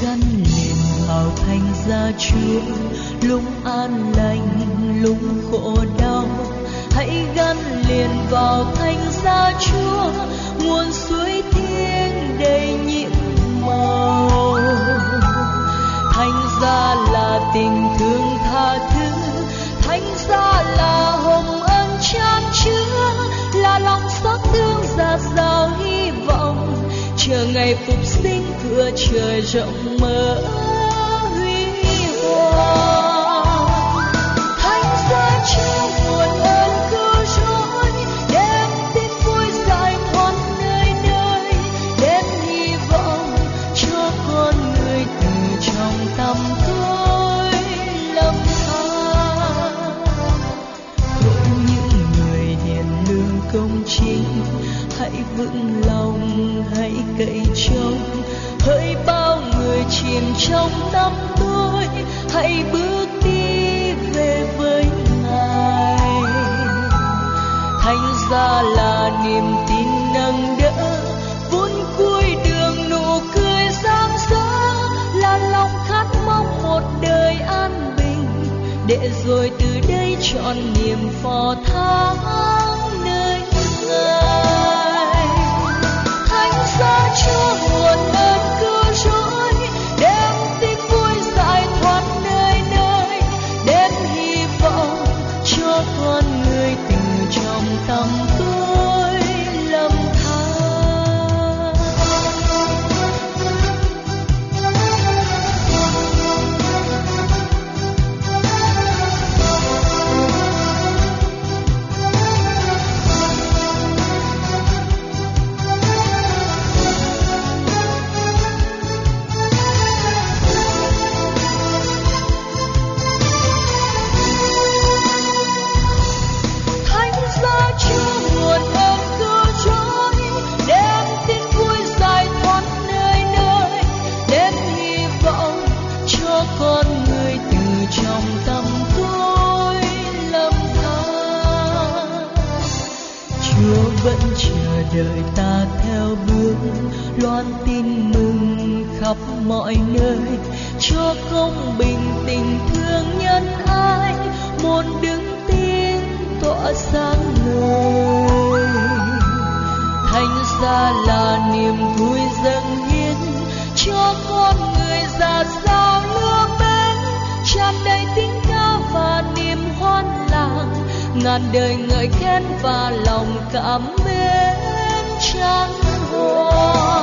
gắn liền vào thành gia Chúa, lúc an lành lúc khổ đau. Hãy gắn liền vào thành gia Chúa, nguồn suối thiêng đầy nhiệm màu. Thánh giá là tình thương tha thứ, thánh giá là hồng ân chan chứa, là lòng xót thương dạt dào hy vọng, chờ ngày phục sinh cửa trời rộng mở huy hoàng. Thánh giá Chúa nguồn ơn cứu rỗi, đem tin vui giải thoát nơi nơi, đem hy vọng cho con người từ trong tâm tối lầm than. Hỡi những người hiền lương công chính, hãy vững lòng hãy cậy trông. Hỡi bao người chìm trong năm tối, hãy bước đi về với Ngài. Thánh giá là niềm tin nâng đỡ, vun cuối đường nụ cười rạng rỡ, là lòng khát mong một đời an bình, để rồi từ đây trọn niềm phò thác nơi Ngài. Thánh giá Chúa nguồn ơn cứu rỗi, đem tin vui giải thoát nơi nơi, đem hy vọng cho con người từ trong tâm tối lầm than. Vẫn chờ đợi ta theo bước, loan tin mừng khắp mọi nơi, cho công bình tình thương nhân ái, một đứng tin tỏa sáng ngời. Thánh giá là niềm vui dâng hiến, cho con người dạt dào lửa mến, tràn đầy tiếng ca và niềm hoan lạc, ngàn đời ngợi khen và lòng cảm mến chan hòa.